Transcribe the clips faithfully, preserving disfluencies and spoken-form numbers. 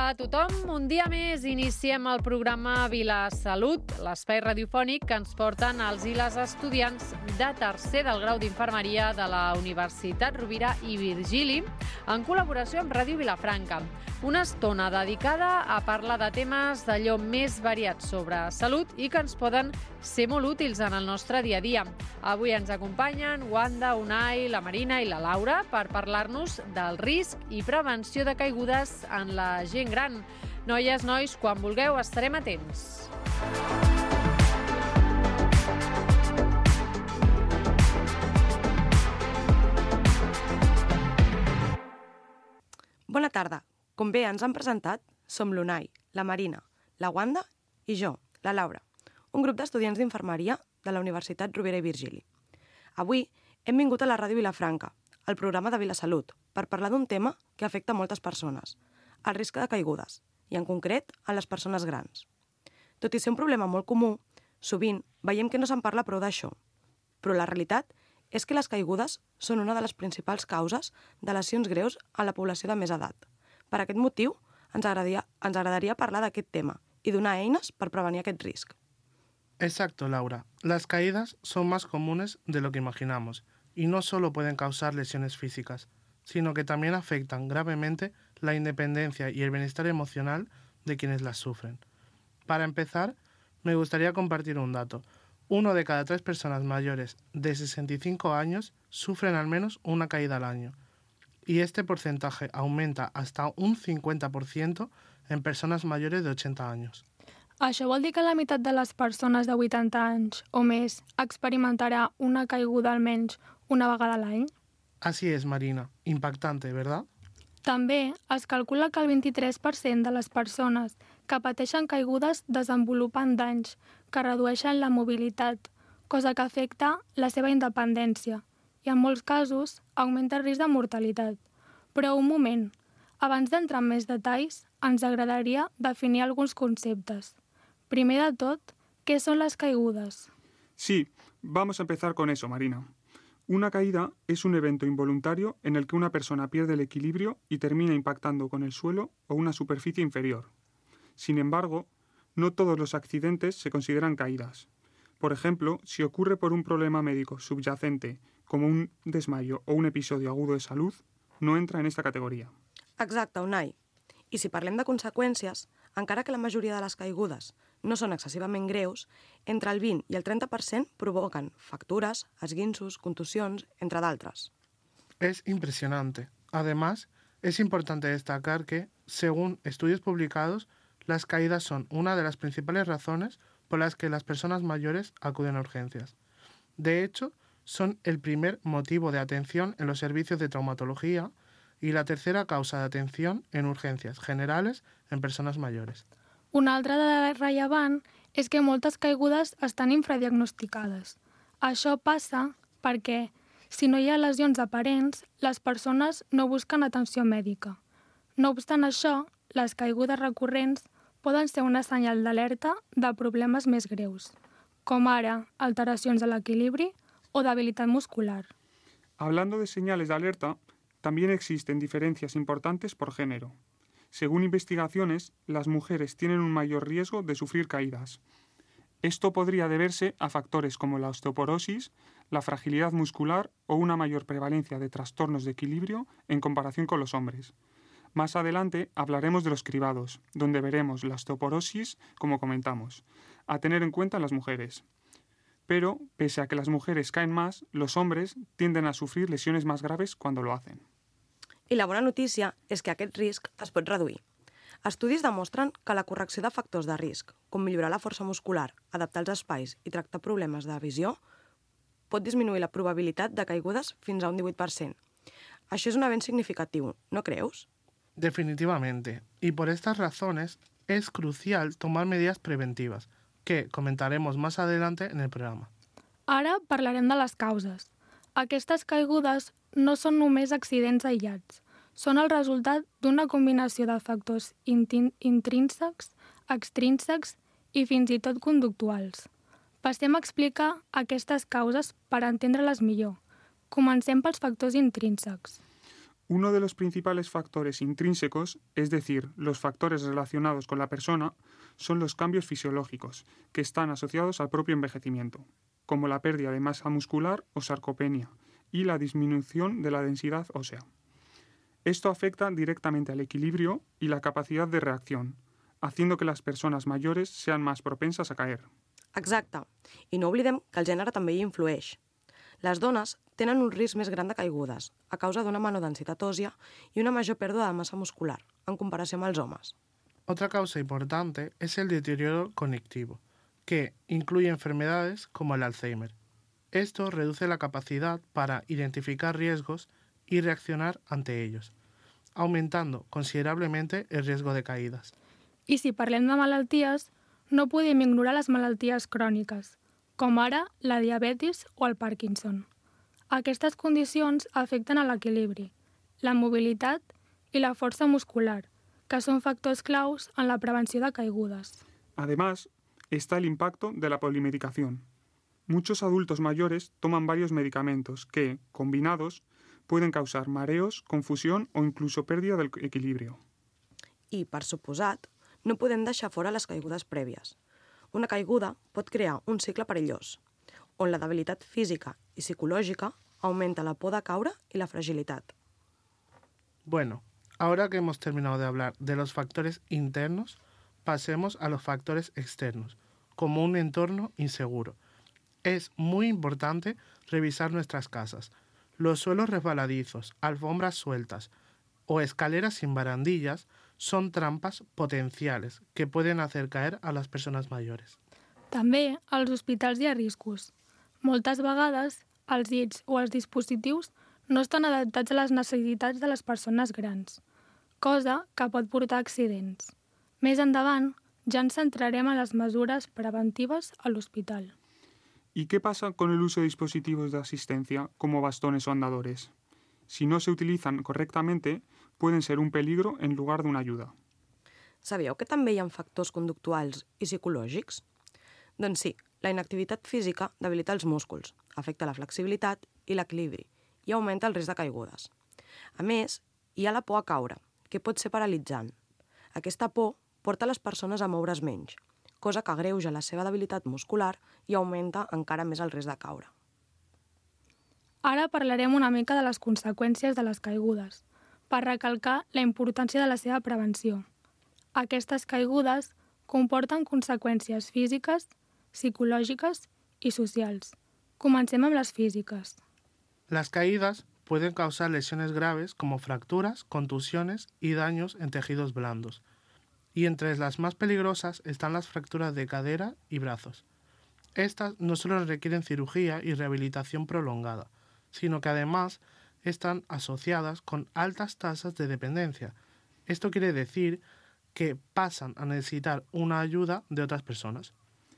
Hola a tothom, un dia més iniciem el programa Vila Salut, l'espai radiofònic que ens porten els i les estudiants de tercer del grau d'infermeria de la Universitat Rovira i Virgili, en col·laboració amb Ràdio Vilafranca. Una estona dedicada a parlar de temes d'allò més variats sobre salut i que ens poden ser molt útils en el nostre dia a dia. Avui ens acompanyen Wanda, Unai, la Marina i la Laura per parlar-nos del risc i prevenció de caigudes en la gent gran. Noies, nois, quan vulgueu estarem atents. Bona tarda. Com bé ens han presentat, som l'Unai, la Marina, la Wanda i jo, la Laura, un grup d'estudiants d'infermeria de la Universitat Rovira i Virgili. Avui hem vingut a la Ràdio Vilafranca, al programa de Vila Salut, per parlar d'un tema que afecta moltes persones, el risc de caigudes, i en concret a les persones grans. Tot i ser un problema molt comú, sovint veiem que no se'n parla prou d'això, però la realitat és que les caigudes són una de les principals causes de lesions greus a la població de més edat. Per aquest motiu, ens agradaria, ens agradaria parlar d'aquest tema y donar eines para prevenir aquest risc. Exacto, Laura. Las caídas son más comunes de lo que imaginamos y no solo pueden causar lesiones físicas, sino que también afectan gravemente la independencia y el bienestar emocional de quienes las sufren. Para empezar, me gustaría compartir un dato. Uno de cada tres personas mayores de sesenta y cinco años sufren al menos una caída al año. Y este porcentaje aumenta hasta un cincuenta por ciento en personas mayores de ochenta años. Això vol dir que la meitat de les persones de vuitanta anys o més experimentarà una caiguda almenys una vegada a l'any? Así es, Marina. Impactante, ¿verdad? També es calcula que el vint-i-tres per cent de les persones que pateixen caigudes desenvolupen danys que redueixen la mobilitat, cosa que afecta la seva independència i en molts casos augmenta el risc de mortalitat. Però un moment, abans d'entrar en més detalls, ens agradaria definir alguns conceptes. Primer de tot, ¿qué son las caigudas? Sí, vamos a empezar con eso, Marina. Una caída es un evento involuntario en el que una persona pierde el equilibrio y termina impactando con el suelo o una superficie inferior. Sin embargo, no todos los accidentes se consideran caídas. Por ejemplo, si ocurre por un problema médico subyacente, como un desmayo o un episodio agudo de salud, no entra en esta categoria. Exacte, Unai. I si parlem de conseqüències, encara que la majoria de les caigudes no són excessivament greus, entre el vint i el trenta per cent provoquen fractures, esguinços, contusions, entre d'altres. Es impresionante. Además, es importante destacar que, según estudios publicados, las caídas son una de las principales razones por las que las personas mayores acuden a urgencias. De hecho, son el primer motivo de atención en los servicios de traumatología y la tercera causa de atención en urgencias generales en personas mayores. Una altra dada rellevant és que moltes caigudes estan infradiagnosticades. Això passa perquè, si no hi ha lesions aparents, les persones no busquen atenció mèdica. No obstant això, les caigudes recurrents poden ser una senyal d'alerta de problemes més greus, com ara alteracions de l'equilibri o debilitat muscular. Hablando de señales de alerta, también existen diferencias importantes por género. Según investigaciones, las mujeres tienen un mayor riesgo de sufrir caídas. Esto podría deberse a factores como la osteoporosis, la fragilidad muscular o una mayor prevalencia de trastornos de equilibrio en comparación con los hombres. Más adelante hablaremos de los cribados, donde veremos la osteoporosis, como comentamos, a tener en cuenta en las mujeres. Pero, pese a que las mujeres caen más, los hombres tienden a sufrir lesiones más graves cuando lo hacen. I la bona notícia és que aquest risc es pot reduir. Estudis demostren que la correcció de factors de risc, com millorar la força muscular, adaptar els espais i tractar problemes de visió, pot disminuir la probabilitat de caigudes fins a un divuit per cent. Això és un avenç significatiu, no creus? Definitivamente. Y por estas razones es crucial tomar medidas preventivas, que comentaremos más adelante en el programa. Ara parlarem de les causes. Aquestes caigudes no són només accidents aïllats, són el resultat d'una combinació de factors intrínsecs, extrínsecs i fins i tot conductuals. Passem a explicar aquestes causes per entendre-les millor. Comencem pels factors intrínsecs. Uno de los principales factores intrínsecos, es decir, los factores relacionados con la persona, son los cambios fisiológicos, que están asociados al propio envejecimiento, como la pérdida de masa muscular o sarcopenia y la disminución de la densidad ósea. Esto afecta directamente al equilibrio y la capacidad de reacción, haciendo que las persones mayores sean más propensas a caer. Exacte. I no oblidem que el gènere també hi influeix. Les dones tenen un risc més gran de caigudes a causa d'una menor densitat òssia y una mayor pérdida de masa muscular en comparació amb els homes. Otra causa importante es el deterioro cognitivo, que incluye enfermedades como el Alzheimer. Esto reduce la capacidad para identificar riesgos y reaccionar ante ellos, aumentando considerablemente el riesgo de caídas. I si parlem de malalties, no podem ignorar les malalties cròniques, com ara la diabetis o el Parkinson. Aquestes condicions afecten a l'equilibri, la mobilitat i la força muscular, que son factors claus en la prevenció de caigudes. Además, está el impacto de la polimedicación. Muchos adultos mayores toman varios medicamentos que, combinados, pueden causar mareos, confusión o incluso pérdida del equilibrio. I, per suposat, no podem deixar fora les caigudes prèvies. Una caiguda pot crear un cicle perillós, on la debilitat física i psicològica aumenta la por de caure y la fragilidad. Bueno, ahora que hemos terminado de hablar de los factores internos, pasemos a los factores externos, como un entorno inseguro. Es muy importante revisar nuestras casas. Los suelos resbaladizos, alfombras sueltas o escaleras sin barandillas son trampas potenciales que pueden hacer caer a les persones mayores. També als hospitals hi ha riscos. Moltes vegades, els llits o els dispositius no estan adaptats a les necessitats de les persones grans, cosa que pot portar a accidents. Més endavant, ja ens centrarem en les mesures preventives a l'hospital. ¿Y qué pasa con el uso de dispositivos de asistencia, como bastones o andadores? Si no se utilizan correctamente, pueden ser un peligro en lugar de una ayuda. Sabíeu que també hi ha factors conductuals i psicològics? Doncs sí, la inactivitat física debilita els músculs, afecta la flexibilitat i l'equilibri i augmenta el risc de caigudes. A més, hi ha la por a caure, que pot ser paralitzant. Aquesta por porta les persones a moure's menys, cosa que agreuja la seva debilitat muscular i augmenta encara més el risc de caure. Ara parlarem una mica de les conseqüències de les caigudes, per recalcar la importància de la seva prevenció. Aquestes caigudes comporten conseqüències físiques, psicològiques i socials. Comencem amb les físiques. Las caídas pueden causar lesiones graves como fracturas, contusiones y daños en tejidos blandos. Y entre las más peligrosas están las fracturas de cadera y brazos. Estas no solo requieren cirugía y rehabilitación prolongada, sino que además están asociadas con altas tasas de dependencia. Esto quiere decir que pasan a necesitar una ayuda de otras personas.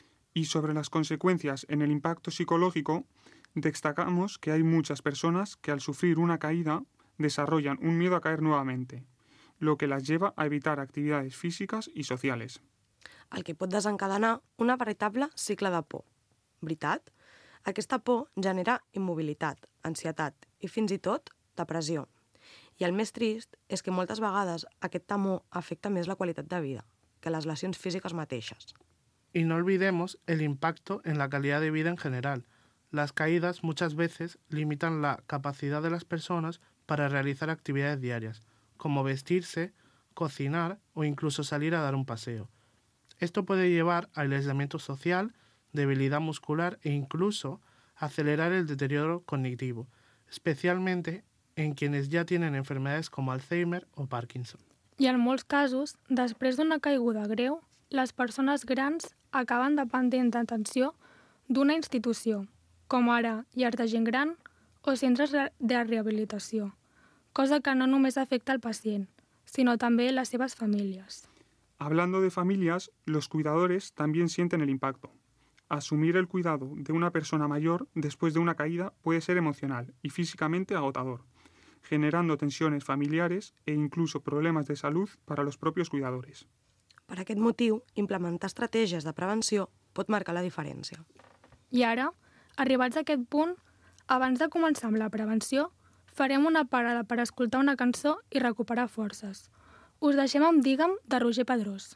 Y sobre las consecuencias en el impacto psicológico, destacamos que hay muchas personas que al sufrir una caída desarrollan un miedo a caer nuevamente, lo que las lleva a evitar actividades físicas y sociales. El que pot desencadenar una veritable cicle de por. Veritat? Aquesta por genera immobilitat, ansietat i fins i tot depressió. I el més trist és que moltes vegades aquest temor afecta més la qualitat de vida que les lesions físiques mateixes. Y no olvidemos el impacto en la calidad de vida en general. Las caídas muchas veces limitan la capacidad de las personas para realizar actividades diarias, como vestirse, cocinar o incluso salir a dar un paseo. Esto puede llevar al aislamiento social, debilidad muscular e incluso acelerar el deterioro cognitivo, especialmente en quienes ya tienen enfermedades como Alzheimer o Parkinson. I en molts casos, després d'una caiguda greu, les persones grans acaben dependent d'atenció d'una institució, com ara llars de gent gran o centres de rehabilitació, cosa que no només afecta al pacient, sino també las seves famílies. Hablando de familias, los cuidadores también sienten el impacto. Asumir el cuidado de una persona mayor después de una caída puede ser emocional y físicamente agotador, generando tensiones familiares e incluso problemas de salud para los propios cuidadores. Per aquest motiu, implementar estratègies de prevenció pot marcar la diferència. I ara, arribats a aquest punt, abans de començar amb la prevenció, Farem una parada per escoltar una cançó i recuperar forces. Us deixem amb Digue'm, de Roger Pedrós.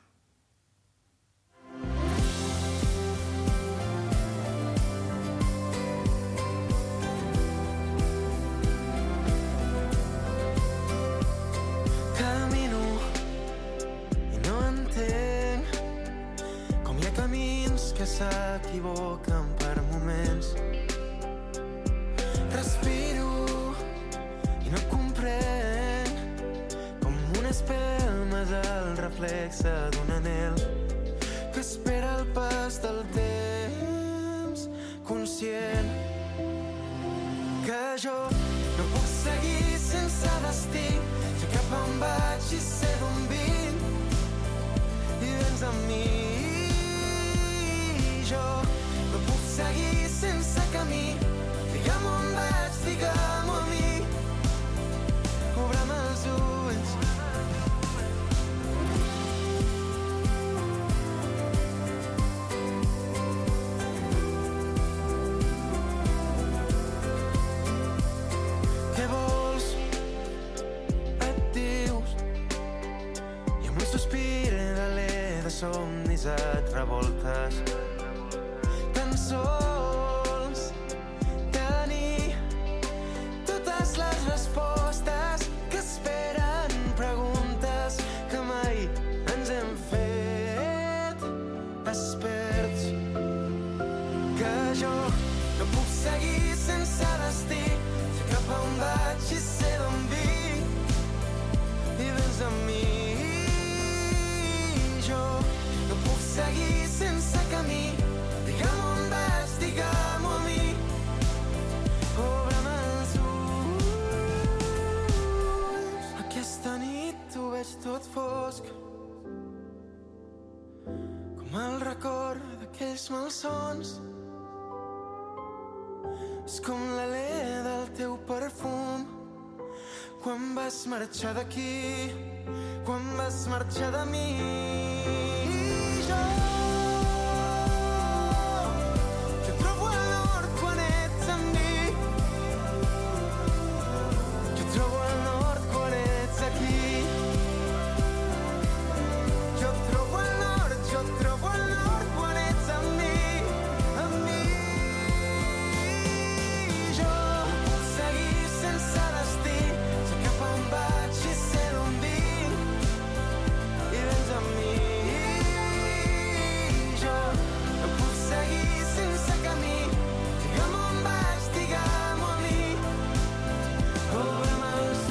Camino i no entenc com hi ha camins que s'equivoquen per moments. Respiro i no comprenc com una espelma és el reflexe d'un anhel que espera el pas del temps, conscient que jo no puc seguir sense destí. Sé cap on vaig i sé d'on vinc i vens amb mi. Jo no puc seguir sense camí. Digue'm on vaig, digue'm-ho a mi. Obre'm els ulls. Què vols? Et dius. I amb un sospir d'alè de somnis et revoltes. Tan sols tenir totes les respostes que esperen preguntes que mai ens hem fet desperts. Que jo no puc seguir sense destí. Sé cap on vaig i sé d'on vinc i vens amb mi. Jo no puc seguir sense camí. Digue'm on vaig, digue'm-ho a mi. Obre'm els ulls. Aquesta nit ho veig tot fosc, com el record d'aquells malsons. És com l'alè del teu perfum quan vas marxar d'aquí, quan vas marxar de mi. Jo jo trobo el nord quan ets amb mi. Jo trobo el nord quan ets aquí. Jo trobo el nord, jo trobo el nord quan ets amb mi, amb mi. Jo no puc seguir sense destí. Sé cap on vaig i sé d'on vinc i vens amb mi. Jo no puc seguir sense camí. Digue'm on vaig, digue'm-ho a mi. Obre'm els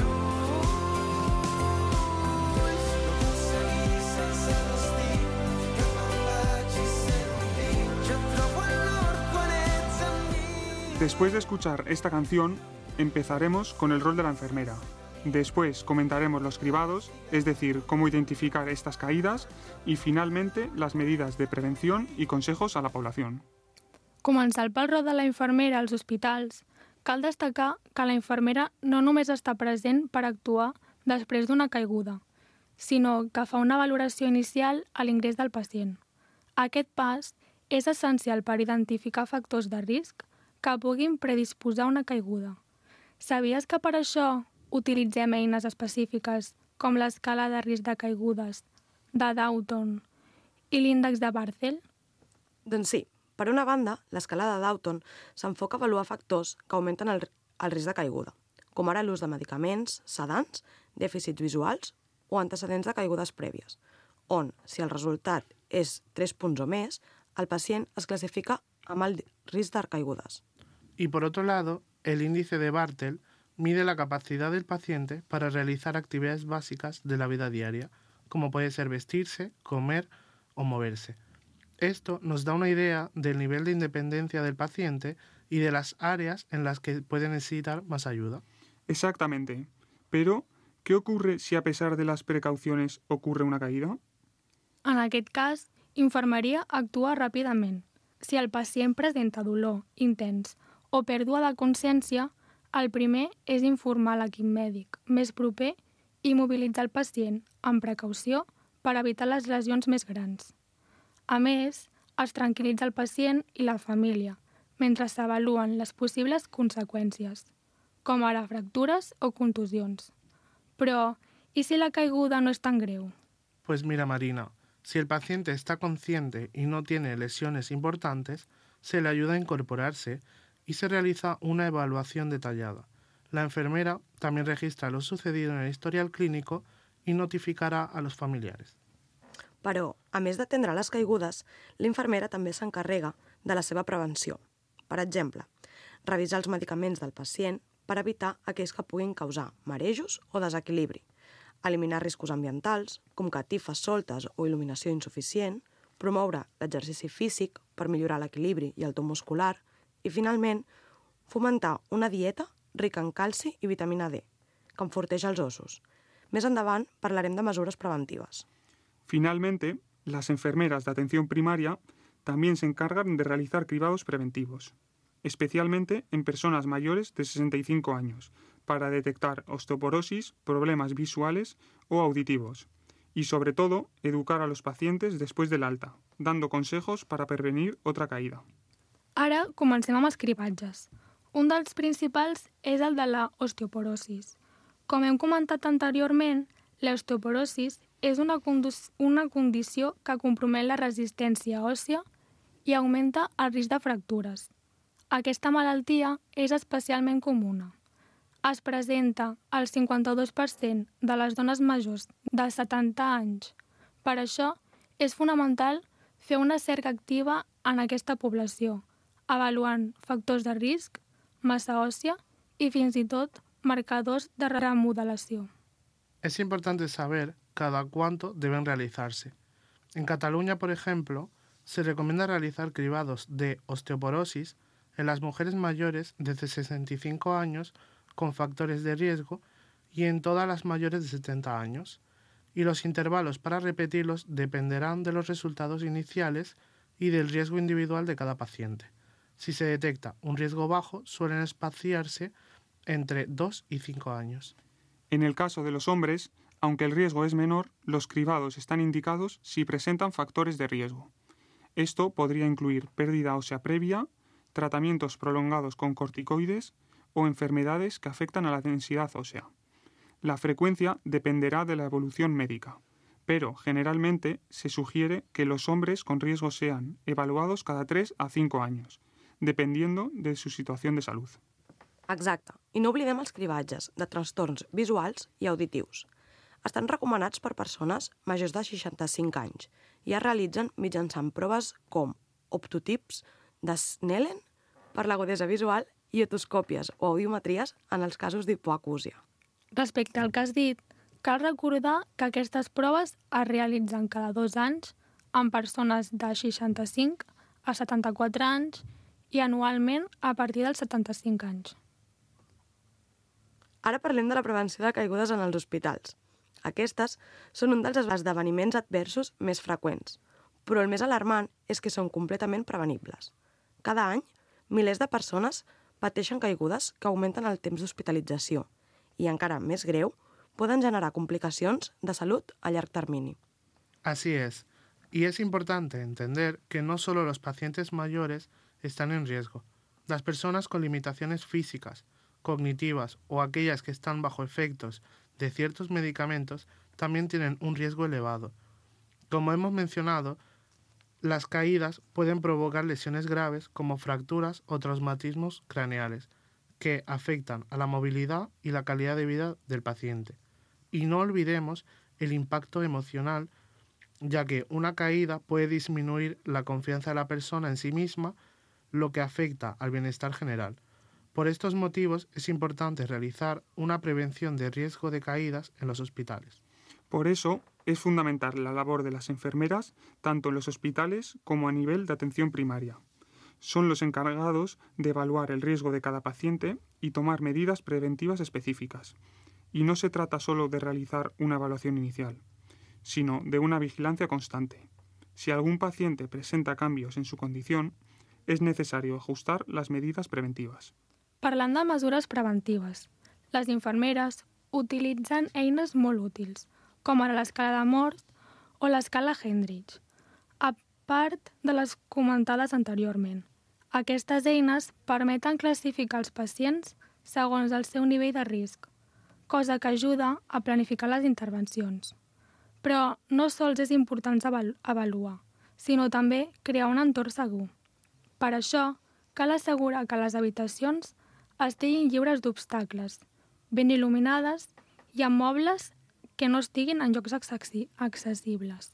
ulls. No puc seguir sense destí. Sé cap on vaig i sé d'on vinc. Jo trobo el nord quan ets amb mi. Después de escuchar esta canción, empezaremos con el rol de la enfermera. Después comentaremos los cribados, es decir, cómo identificar estas caídas, y finalmente las medidas de prevención y consejos a la población. Començant pel rol de la infermera als hospitals, cal destacar que la infermera no només està present per actuar després d'una caiguda, sinó que fa una valoració inicial a l'ingrés del pacient. Aquest pas és essencial per identificar factors de risc que puguin predisposar una caiguda. Sabies que per això utilitzem eines específiques com l'escala de risc de caigudes de Downton i l'índex de Barthel? Doncs sí. Per una banda, l'escala de Downton s'enfoca a avaluar factors que augmenten el, el risc de caiguda, com ara l'ús de medicaments, sedants, dèficits visuals o antecedents de caigudes prèvies, on, si el resultat és tres punts o més, el pacient es classifica amb el risc de caigudes. Y por otro lado, el índice de Barthel mide la capacidad del paciente para realizar actividades básicas de la vida diaria, como puede ser vestirse, comer o moverse. Esto nos da una idea del nivel de independencia del paciente y de las áreas en las que puede necesitar más ayuda. Exactamente. Pero, ¿qué ocurre si a pesar de las precauciones ocurre una caída? En aquest cas, infermeria actua ràpidament. Si el pacient presenta dolor intens o pèrdua de consciència, el primer és informar l'equip mèdic més proper i mobilitzar el pacient amb precaució per evitar les lesions més grans. A més, es tranquil·litza el pacient i la família mentre s'avaluen les possibles conseqüències. com ara fractures o contusions. Però, i si la caiguda no és tan greu? Pues mira, Marina, si el paciente está consciente y no tiene lesiones importantes, se le ayuda a incorporarse y se realiza una evaluación detallada. La enfermera también registra lo sucedido en el historial clínico y notificarà a los familiares. Però, a més d'atendre les caigudes, l'infermera també s'encarrega de la seva prevenció. Per exemple, revisar els medicaments del pacient per evitar aquells que puguin causar marejos o desequilibri, eliminar riscos ambientals, com catifes soltes o il·luminació insuficient, promoure l'exercici físic per millorar l'equilibri i el to muscular i, finalment, fomentar una dieta rica en calci i vitamina D, que enforteix els ossos. Més endavant parlarem de mesures preventives. Finalmente, las enfermeras de atención primaria también se encargan de realizar cribados preventivos, especialmente en personas mayores de sesenta y cinco años, para detectar osteoporosis, problemas visuales o auditivos, y sobre todo, educar a los pacientes después del alta, dando consejos para prevenir otra caída. Ara comencem amb els cribatges. Un dels principals és el de la osteoporosis. Com hem comentat anteriorment, l'osteoporosis és una, una condició que compromet la resistència òssia i augmenta el risc de fractures. Aquesta malaltia és especialment comuna. Es presenta al cinquanta-dos per cent de les dones majors de setanta anys. Per això, és fonamental fer una cerca activa en aquesta població, avaluant factors de risc, massa òssia y fins y tot marcadors de remodelació. Es importante saber cada cuánto deben realizarse. En Cataluña, por ejemplo, se recomienda realizar cribados de osteoporosis en las mujeres mayores de sesenta y cinco años con factores de riesgo y en todas las mayores de setenta años, y los intervalos para repetirlos dependerán de los resultados iniciales y del riesgo individual de cada paciente. Si se detecta un riesgo bajo, suelen espaciarse entre dos y cinco años. En el caso de los hombres, aunque el riesgo es menor, los cribados están indicados si presentan factores de riesgo. Esto podría incluir pérdida ósea previa, tratamientos prolongados con corticoides o enfermedades que afectan a la densidad ósea. La frecuencia dependerá de la evolución médica, pero generalmente se sugiere que los hombres con riesgo sean evaluados cada tres a cinco años, dependiendo de su situación de salud. Exacte. I no oblidem els cribatges de trastorns visuals i auditius. Estan recomanats per persones majors de seixanta-cinc anys i es realitzen mitjançant proves com optotips de Snellen per l'agudesa visual i otoscòpies o audiometries en els casos d'hipoacúsia. Respecte al que has dit, cal recordar que aquestes proves es realitzen cada dos anys en persones de seixanta-cinc a setanta-quatre anys i anualment a partir dels setanta-cinc anys. Ara parlem de la prevenció de caigudes en els hospitals. Aquestes són un dels esdeveniments adversos més freqüents, però el més alarmant és que són completament prevenibles. Cada any, milers de persones pateixen caigudes que augmenten el temps d'hospitalització i, encara més greu, poden generar complicacions de salut a llarg termini. Así es, y es importante entender que no solo los pacientes mayores están en riesgo. Las personas con limitaciones físicas, cognitivas o aquellas que están bajo efectos de ciertos medicamentos también tienen un riesgo elevado. Como hemos mencionado, las caídas pueden provocar lesiones graves como fracturas o traumatismos craneales que afectan a la movilidad y la calidad de vida del paciente. Y no olvidemos el impacto emocional, ya que una caída puede disminuir la confianza de la persona en sí misma, lo que afecta al bienestar general. Por estos motivos es importante realizar una prevención de riesgo de caídas en los hospitales. Por eso es fundamental la labor de las enfermeras tanto en los hospitales como a nivel de atención primaria. Son los encargados de evaluar el riesgo de cada paciente y tomar medidas preventivas específicas. Y no se trata solo de realizar una evaluación inicial, sino de una vigilancia constante. Si algún paciente presenta cambios en su condición, es necesario ajustar las medidas preventivas. Parlant de mesures preventives, les infermeres utilitzen eines molt útils, com ara l'escala de Morse o l'escala Hendrich, a part de les comentades anteriorment. Aquestes eines permeten classificar els pacients segons el seu nivell de risc, cosa que ajuda a planificar les intervencions. Però no sols és important avaluar, sinó també crear un entorn segur. Per això, cal assegurar que les habitacions estiguin lliures d'obstacles, ben il·luminades i amb mobles que no estiguin en llocs accessibles.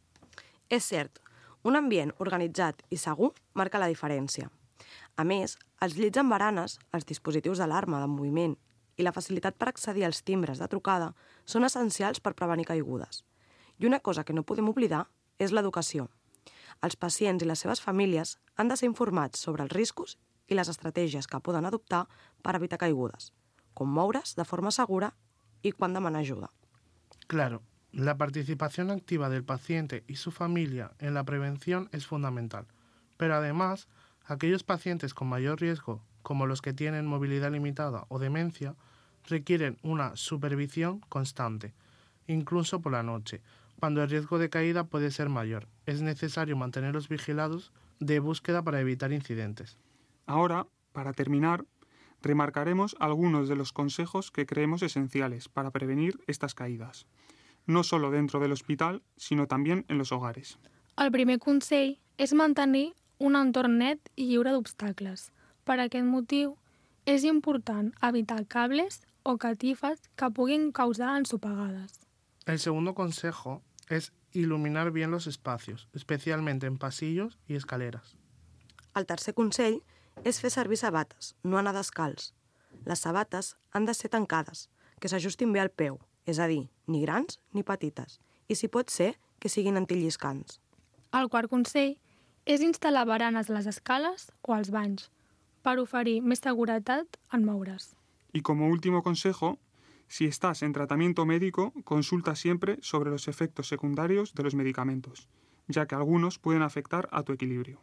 És cert, un ambient organitzat i segur marca la diferència. A més, els llits amb baranes, els dispositius d'alarma de moviment i la facilitat per accedir als timbres de trucada són essencials per prevenir caigudes. I una cosa que no podem oblidar és l'educació. Els pacients i les seves famílies han de ser informats sobre els riscos i les estratègies que poden adoptar per evitar caigudes, com moure's de forma segura y quan demanar ayuda. Claro, la participación activa del paciente y su familia en la prevención es fundamental, pero además, aquellos pacientes con mayor riesgo, como los que tienen movilidad limitada o demencia, requieren una supervisión constante, incluso por la noche, cuando el riesgo de caída puede ser mayor. Es necesario mantenerlos vigilados de búsqueda para evitar incidentes. Ahora, para terminar, remarcaremos algunos de los consejos que creemos esenciales para prevenir estas caídas, no solo dentro del hospital, sinó també en los hogares. El primer consell és mantenir un entorn net i lliure d'obstacles. Per aquest motiu, és important evitar cables o catifes que puguin causar ensopegades. El segundo consejo es iluminar bien los espacios, especialmente en pasillos y escaleras. El tercer consell és fer servir sabates, no anar descalç. Les sabates han de ser tancades, que s'ajustin bé al peu, és a dir, ni grans ni petites, i si pot ser, que siguin antilliscants. El quart consell és instal·lar baranes a les escales o als banys, per oferir més seguretat en moure's. Y como último consejo, si estás en tratamiento médico, consulta siempre sobre los efectos secundarios de los medicamentos, ya que algunos pueden afectar a tu equilibrio.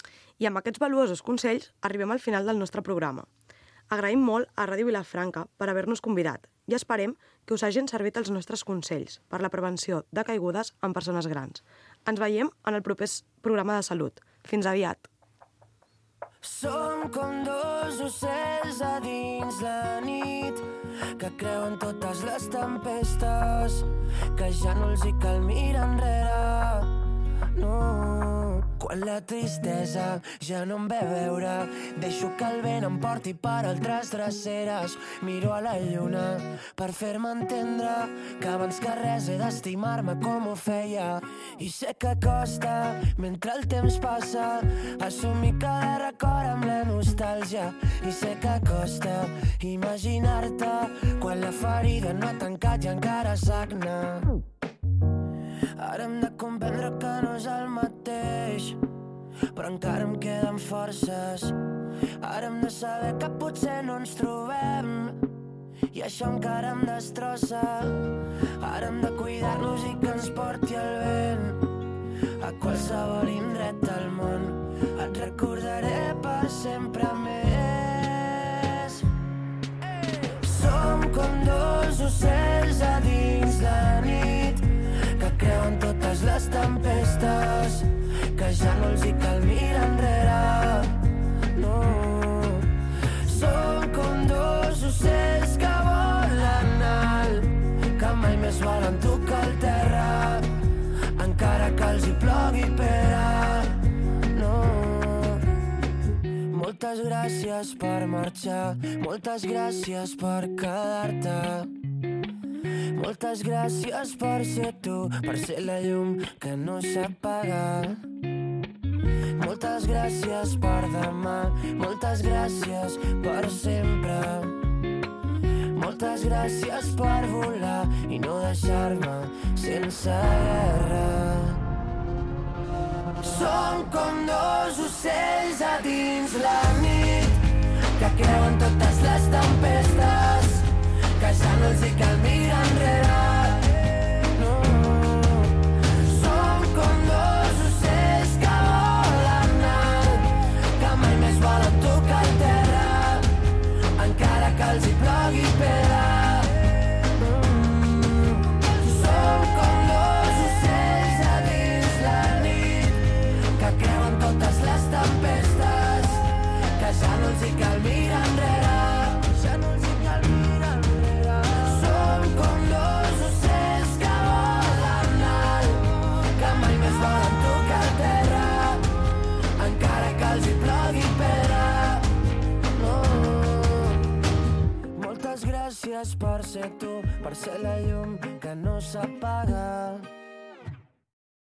I amb aquests valuosos consells arribem al final del nostre programa. Agraïm molt a Ràdio Vilafranca per haver-nos convidat i esperem que us hagin servit els nostres consells per la prevenció de caigudes en persones grans. Ens veiem en el proper programa de salut. Fins aviat. Som com dos ocells a dins la nit que creuen totes les tempestes, que ja no els hi cal mirar enrere. No, quan la tristesa ja no em ve a veure, deixo que el vent em porti per altres dreceres. Miro a la lluna per fer-me entendre que abans que res he d'estimar-me com ho feia. I sé que costa, mentre el temps passa, assumir cada record amb la nostàlgia. I sé que costa imaginar-te quan la ferida no ha tancat i encara sagna. Ara hem de comprendre que no és el mateix, però encara em queden forces. Ara hem de saber que potser no ens trobem i això encara em destrossa. Ara hem de cuidar-nos i que ens porti el vent a qualsevol indret del món. Et recordaré per sempre més. Som com dos ocells a dins la nit que creuen totes les tempestes, que ja no els hi cal mirar enrere. No, som com dos ocells que volen alt, que mai més volen tocar el terra, encara que els hi plogui pera. No, moltes gràcies per marxar, moltes gràcies per quedar-te. Moltes gràcies per ser tu, per ser la llum que no s'apaga. Moltes gràcies per demà, moltes gràcies per sempre. Moltes gràcies per volar i no deixar-me sense guerra. Som com dos ocells a dins la nit que creuen totes les tempestes, que ja no els hi cal mirar enrere. No, som com dos ocells que volen alt, que mai més volen tocar el terra, encara que els hi plogui pera. Mm, som com dos ocells a dins la nit que creuen totes les tempestes, que ja no els hi cal mirar enrere. Ja no Moltes gràcies per ser tu, per ser la llum que no s'apaga.